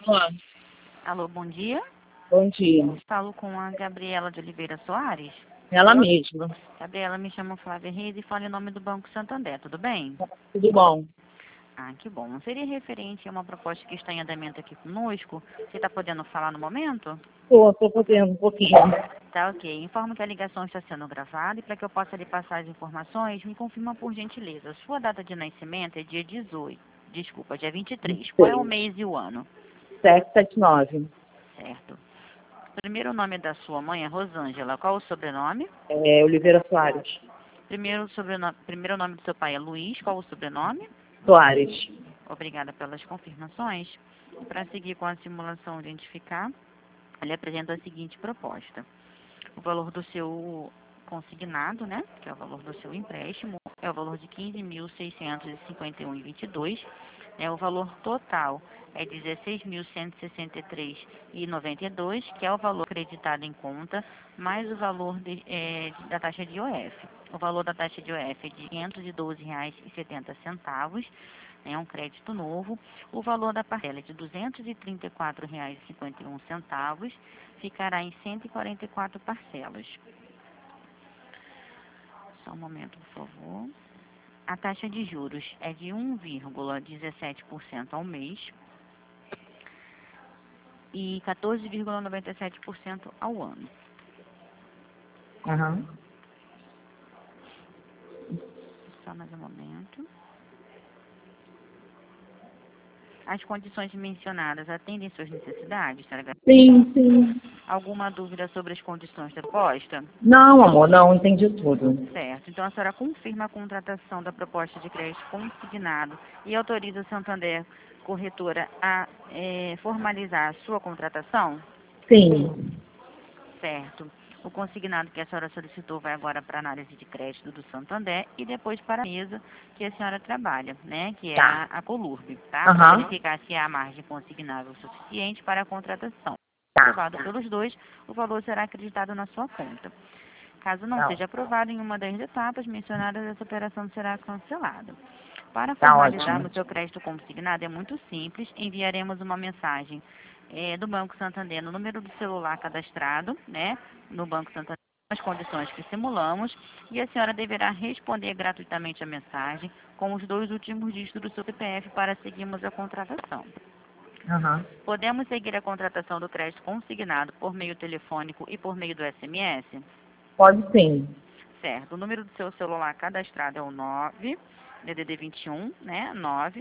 Olá, Alô, bom dia. bom dia. Falo com a Gabriela de Oliveira Soares. Ela mesma. Gabriela, me chamo Flávia Reis e falo em nome do Banco Santander, tudo bem? Tudo bom? Ah, que bom. Seria referente a uma proposta que está em andamento aqui conosco. Você está podendo falar no momento? Tô podendo um pouquinho. Tá, ok. Informo que a ligação está sendo gravada e para que eu possa lhe passar as informações, me confirma por gentileza. Sua data de nascimento é dia 18. Desculpa, dia 23. Qual é o mês e o ano? 779. Certo. Primeiro nome da sua mãe é Rosângela. Qual o sobrenome? Oliveira Soares. Primeiro nome do seu pai é Luiz. Qual o sobrenome? Soares. Obrigada pelas confirmações. Para seguir com a simulação identificar, ele apresenta a seguinte proposta. O valor do seu consignado, né, que é o valor do seu empréstimo, é o valor de R$ 15.651,22. O valor total é R$ 16.163,92, que é o valor acreditado em conta, mais o valor da taxa de IOF. O valor da taxa de IOF é de R$ 512,70, é um crédito novo. O valor da parcela é de R$ 234,51, ficará em 144 parcelas. Só um momento, por favor. A taxa de juros é de 1,17% ao mês e 14,97% ao ano. Aham. Só mais um momento. As condições mencionadas atendem suas necessidades, senhora? Sim. Alguma dúvida sobre as condições da proposta? Não, amor, não, entendi tudo. Certo. Então, a senhora confirma a contratação da proposta de crédito consignado e autoriza o Santander Corretora a formalizar a sua contratação? Sim. Certo. O consignado que a senhora solicitou vai agora para a análise de crédito do Santander e depois para a mesa que a senhora trabalha, né? Que é Tá. a Colurb, tá? Para Aham. verificar se há margem consignável suficiente para a contratação. Tá. Aprovado pelos dois, o valor será acreditado na sua conta. Caso não seja aprovado em uma das etapas mencionadas, essa operação será cancelada. Para Tá formalizarmos ótimo. seu crédito consignado é muito simples. Enviaremos uma mensagem do Banco Santander no número do celular cadastrado, né, no Banco Santander, as condições que simulamos, e a senhora deverá responder gratuitamente a mensagem com os 2 últimos dígitos do seu CPF para seguirmos a contratação. Aham. Podemos seguir a contratação do crédito consignado por meio telefônico e por meio do SMS? Pode sim. Certo. O número do seu celular cadastrado é o 9, DDD 21, né?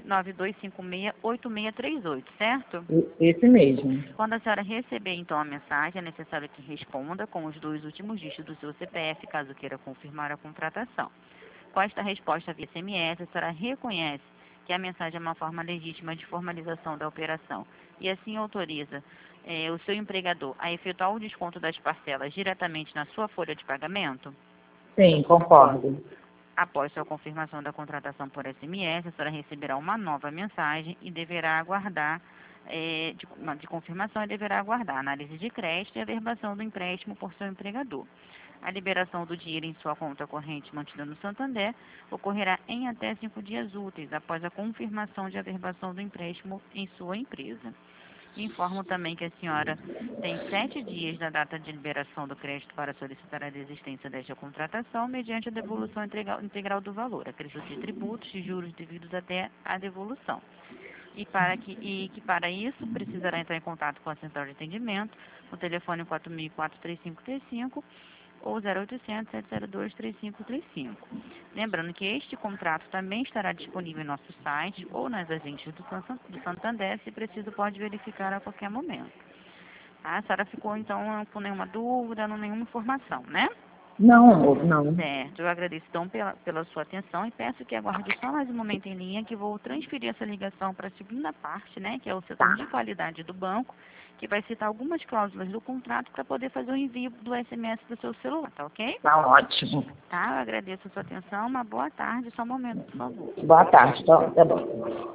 992568638, certo? Esse mesmo. Quando a senhora receber, então, a mensagem, é necessário que responda com os 2 últimos dígitos do seu CPF, caso queira confirmar a contratação. Com esta resposta via SMS, a senhora reconhece que a mensagem é uma forma legítima de formalização da operação e assim autoriza o seu empregador a efetuar o desconto das parcelas diretamente na sua folha de pagamento? Sim, concordo. Após sua confirmação da contratação por SMS, a senhora receberá uma nova mensagem e deverá aguardar, de confirmação, e deverá aguardar a análise de crédito e a averbação do empréstimo por seu empregador. A liberação do dinheiro em sua conta corrente mantida no Santander ocorrerá em até 5 dias úteis após a confirmação de averbação do empréstimo em sua empresa. Informo também que a senhora tem 7 dias da data de liberação do crédito para solicitar a desistência desta contratação mediante a devolução integral do valor, acrescido de tributos e juros devidos até a devolução. E que para isso precisará entrar em contato com a central de atendimento no telefone 4004-3535 ou 0800 702 3535. Lembrando que este contrato também estará disponível em nosso site ou nas agências do Santander, se preciso pode verificar a qualquer momento. A senhora ficou então com nenhuma dúvida, nenhuma informação, né? Não, amor, não. Certo, eu agradeço então pela sua atenção e peço que aguarde só mais um momento em linha que vou transferir essa ligação para a segunda parte, né, que é o setor de qualidade do banco, que vai citar algumas cláusulas do contrato para poder fazer o envio do SMS do seu celular, tá ok? Tá ótimo. Tá, eu agradeço a sua atenção, uma boa tarde, só um momento, por favor. Boa tarde, tá bom.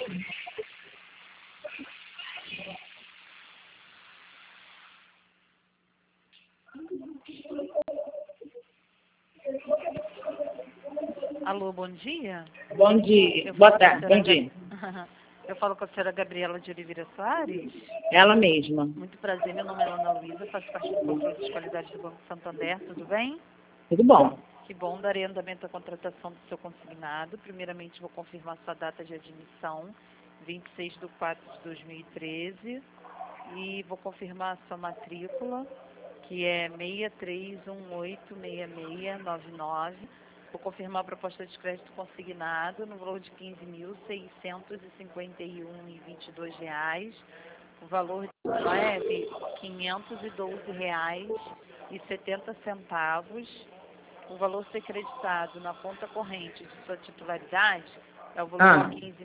Alô, bom dia. Bom dia. Eu Boa falo com a tarde, senhora bom dia. Eu falo com a senhora Gabriela de Oliveira Soares. Ela mesma. Muito prazer, meu nome é Ana Luísa, faço parte do controle de qualidade do Banco Santander, tudo bem? Tudo bom? Que bom, darei andamento à contratação do seu consignado. Primeiramente, vou confirmar sua data de admissão, 26/4/2013, e vou confirmar a sua matrícula, que é 63186699. Vou confirmar a proposta de crédito consignado no valor de R$ 15.651,22. O valor de OEB, R$ 512,70. O valor ser creditado na conta corrente de sua titularidade é o valor de R$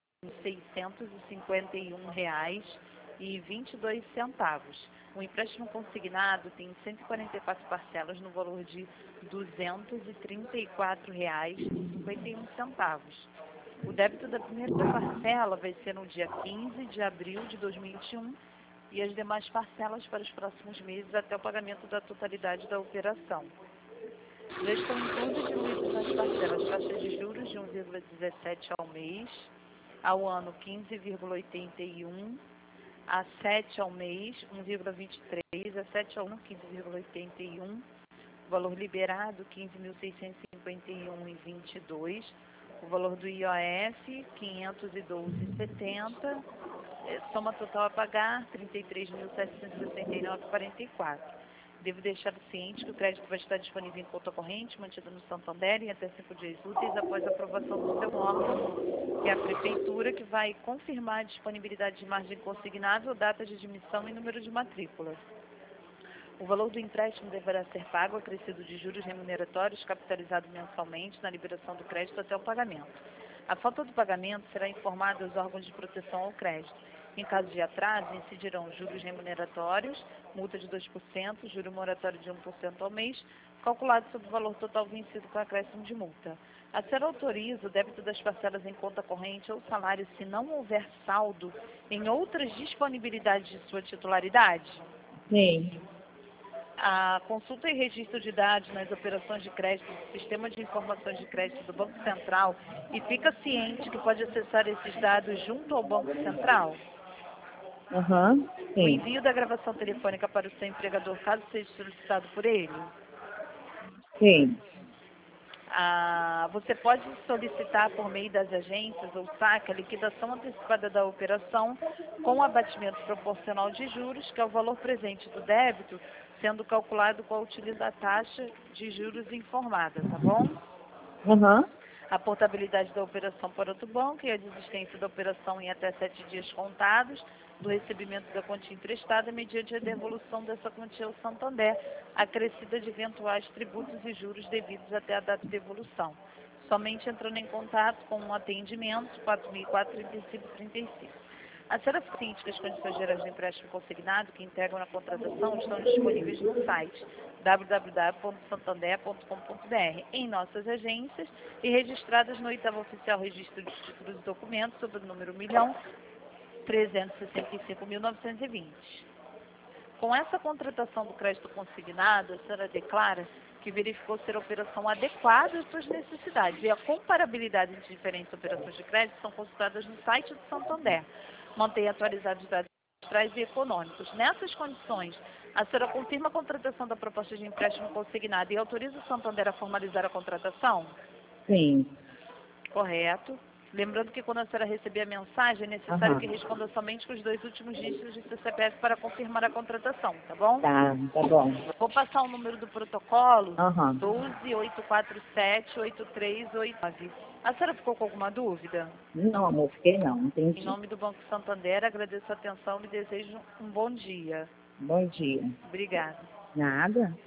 15.651,22. O empréstimo consignado tem 144 parcelas no valor de R$ 234,51. O débito da primeira parcela vai ser no dia 15 de abril de 2021 e as demais parcelas para os próximos meses até o pagamento da totalidade da operação. Já estão inclusas diluídas nas parcelas taxas de juros de 1,17 ao mês, ao ano 15,81, a 7 ao mês 1,23, a 7 ao ano 15,81, valor liberado 15.651,22, o valor do IOF 512,70, soma total a pagar 33.769,44. Devo deixar ciente que o crédito vai estar disponível em conta corrente, mantido no Santander, em até 5 dias úteis após a aprovação do seu órgão, que é a Prefeitura, que vai confirmar a disponibilidade de margem consignada, data de admissão e número de matrículas. O valor do empréstimo deverá ser pago, acrescido de juros remuneratórios, capitalizado mensalmente na liberação do crédito até o pagamento. A falta do pagamento será informada aos órgãos de proteção ao crédito. Em caso de atraso, incidirão juros remuneratórios, multa de 2%, juro moratório de 1% ao mês, calculado sobre o valor total vencido com acréscimo de multa. A SER autoriza o débito das parcelas em conta corrente ou salário se não houver saldo em outras disponibilidades de sua titularidade. Sim. A consulta e registro de dados nas operações de crédito do Sistema de Informações de Crédito do Banco Central e fica ciente que pode acessar esses dados junto ao Banco Central. O Sim. envio da gravação telefônica para o seu empregador, caso seja solicitado por ele. Sim. Você pode solicitar por meio das agências ou saque a liquidação antecipada da operação com abatimento proporcional de juros, que é o valor presente do débito, sendo calculado com a utilidade da taxa de juros informada, tá bom? A portabilidade da operação para outro banco e a desistência da operação em até 7 dias contados do recebimento da quantia emprestada mediante a devolução dessa quantia ao Santander, acrescida de eventuais tributos e juros devidos até a data de devolução. Somente entrando em contato com um atendimento 4004-3535. A SER ciente que as condições gerais de empréstimo consignado que integram na contratação estão disponíveis no site www.santander.com.br, em nossas agências e registradas no 8º Oficial Registro de Títulos e Documentos, sob o número 1.365.920. Com essa contratação do crédito consignado, a senhora declara que verificou ser a operação adequada às suas necessidades e a comparabilidade entre diferentes operações de crédito são consultadas no site do Santander. Mantém atualizados os dados cadastrais e econômicos. Nessas condições, a senhora confirma a contratação da proposta de empréstimo consignado e autoriza o Santander a formalizar a contratação? Sim. Correto. Lembrando que quando a senhora receber a mensagem, é necessário que responda somente com os 2 últimos dígitos de seu CPF para confirmar a contratação, tá bom? Tá bom. Vou passar o número do protocolo, 12-847-8389. A senhora ficou com alguma dúvida? Não, amor, fiquei não. Em Entendi. nome do Banco Santander, agradeço a atenção e desejo um bom dia. Bom dia. Obrigada. Nada.